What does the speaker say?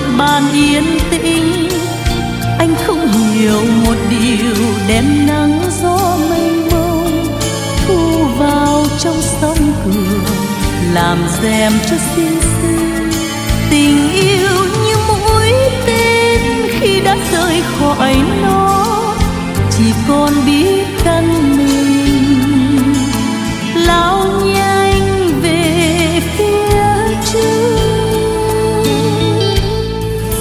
bàn yên tĩnh. Anh không hiểu một điều, đêm nắng gió mênh mông thu vào trong sông cửa, làm rèm cho xinh xinh. Tình yêu như mũi tên khi đã rời khỏi nó, chỉ còn biết thân mình lao